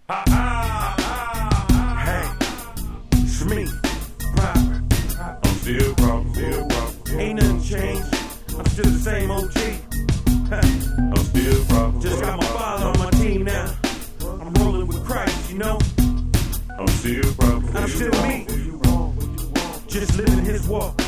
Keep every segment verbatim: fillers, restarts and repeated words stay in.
Ha ha ha. Hey, it's me, Proper. I'm still Proper, still Proper. Ain't nothing changed. I'm still the same O G. I'm still Proper. Just got my father on my team now. I'm rolling with Christ, you know. I'm still Proper. I'm still me. Just living his walk.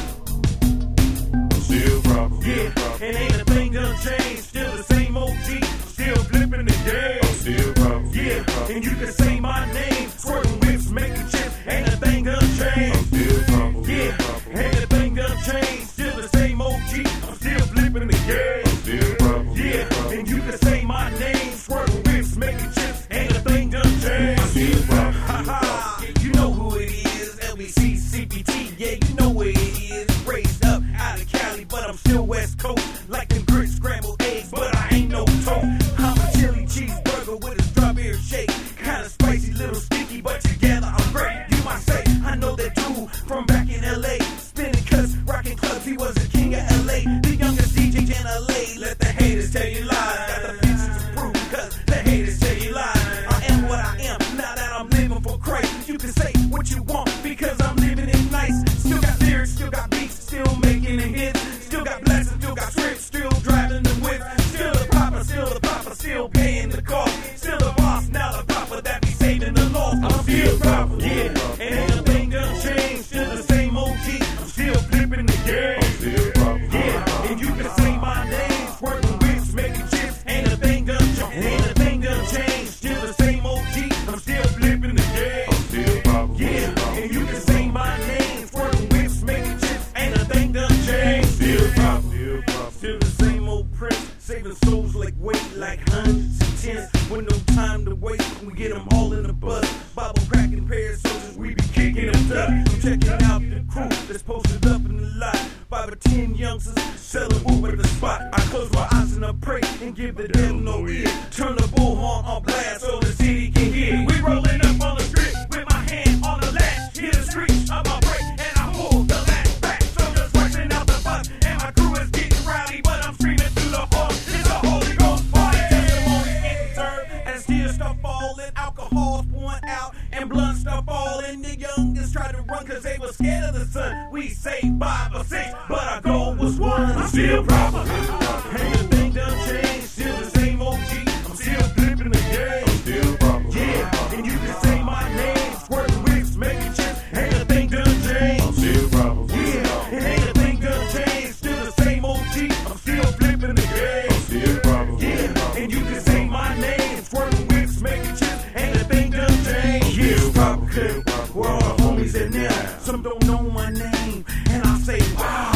I'm still Proper. Yeah, and ain't a thing gonna change. Still the same O G. Still flipping the game. I'm still Proper. Yeah, and you can say my name. Squirting whips, making chips. Ain't a thing gonna change. I'm still Proper. Yeah, ain't a thing gonna change. Still the same O G. I'm still flipping the game. I'm still Proper. Yeah, and you can say my name. Squirting whips, making chips. Ain't a thing gonna change. I'm still Proper. Ha ha. You know who it is. L B C, C P T. Yeah, you know where it is. Raised up out of Cali, but I'm still West Coast. Like them grits, scrambled eggs, but I ain't no toast. I'm a chili cheeseburger with a strawberry shake. Kinda spicy, little sticky, but together I'm great. You might say, I know that dude from back in L A. Spinning cuts, rocking clubs, he was the king of L A. The youngest D J in L A. Let the haters tell you lies. Got the pictures to prove, cause the haters tell you lies. I am what I am, now that I'm living for Christ. You can say what you want, because I'm living it nice. Still got lyrics, still got beats, still making the hits. Still got blessings, still got scripts, still driving the whip. Still the proper, still the proper, still paying the cost. Still the boss, now the proper that be saving the lost. I'm still proper, yeah, and ain't a thing gonna change. Still the same O G, I'm still flipping the game. I'm still proper, yeah, and you can say my name. Squirting whips, making chips, ain't a thing gonna change. Ain't a thing gonna change. Still the same O G, I'm still flipping the game. I'm still proper, yeah, and you can say my name. Squirting whips, making chips, ain't a thing gonna change. Still proper, still proper, still the same old prince. Saving souls like weight, like hundreds and tens. With no time to waste, we get them all in the bus. Bible cracking pair of soldiers, we be kicking them up. I'm checking out the crew that's posted up in the lot. Five or ten youngsters selling wood at the spot. I close my eyes and I pray and give the devil no ear. Turn the bullhorn on blast so the city can hear. We rolling up on the street with my hand on the latch. Hear the screech of my brake and I pull the latch back. Soldiers rushing out the bus and my crew is getting rowdy, but I'm screaming through the horn. It's a Holy Ghost party. Testimonies getting served and still stuff falling. Alcohol's pouring out and blunt stuff falling. The youngest tried to run cause they were scared of the sun. We saved five or six, but our goal was one. I'm still proper. Ain't a thing done changed. Still the same O G. I'm still flipping the game. I'm still proper. Yeah, and you can say my name. Squirting whips, making chips. Ain't a thing done changed. I'm still proper. Yeah, and ain't a thing done changed. Still the same O G. I'm still flipping the game. I'm still proper. Yeah, and you can say my name. Squirting whips, making chips. Ain't a thing done changed. Yeah, proper. Where all the homies at now? Some don't know my name, and I say wow.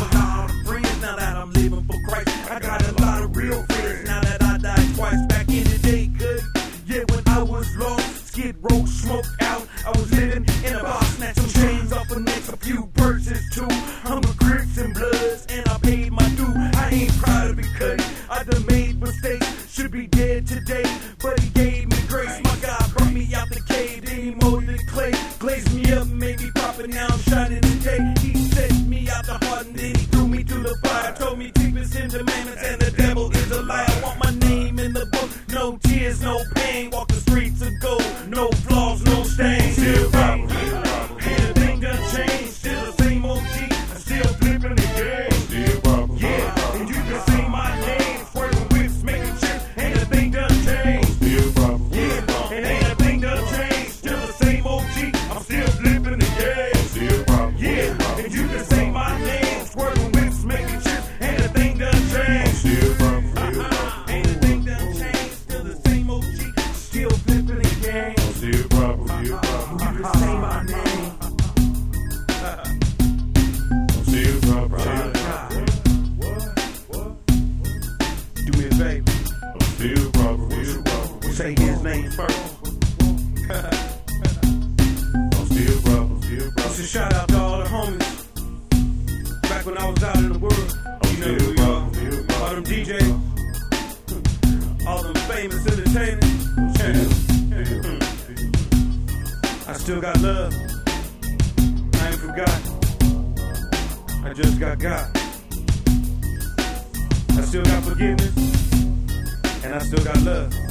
Now that I'm living for Christ, I got a lot of real friends. Now that I died twice, back in the day, good. Yeah, when I was lost, skid row, smoked out. I was living in a box, snatch some chains off the necks, a few purses too. I'm a Crips and Bloods, and I paid my due. I ain't proud of it, cause I done made mistakes. Should be dead today, but he gave me grace. My God brought me out the cave, then he molded the clay, glazed me up, made me pop it. Now I'm shining today. He set me out the heart, and then he threw me to the fire. Told me keep his commandments, and the devil is a liar. I want my name in the book, no tears, no pain. Walk the streets of gold, no flaws, no stains. Still proper, ain't a thing done changed. Still the same O G, I'm still flipping the game. Still proper, yeah, and you can say my name. Squirting whips, making chips, ain't a thing done changed. Still proper, yeah, and ain't a thing done changed. Still the same O G, I'm still flipping the game. Still proper, yeah, and you can say my name. Squirting whips, making chips, ain't a thing done changed. Still proper, uh-huh. Ain't a thing done changed. Still the same O G, still flipping the game. Still proper, still proper. You can say my name. Still proper, still proper. Do me a favor. Still proper, still proper. Say his name first. Still proper, still proper. Just a shout out to all the homies. Back when I was out in the world. You know who you are. All them D Js. All them famous entertainers. I still got love. I ain't forgot. I just got God. I still got forgiveness. And I still got love.